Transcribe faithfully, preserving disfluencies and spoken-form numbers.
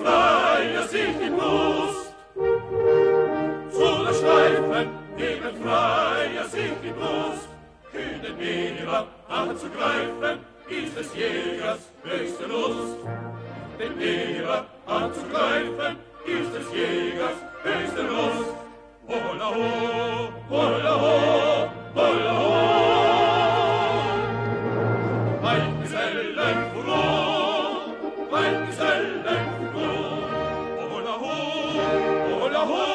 Freier sich die Brust. Zu der Streifen neben Freier sich die Brust. Kühnen Meere anzugreifen, ist des Jägers höchste Lust. Den Meere anzugreifen, ist des Jägers höchste Lust. Holla ho, holla ho, holla ho. Ein Gesellenfroh, ein Gesellenfroh. Holla ho, holla ho.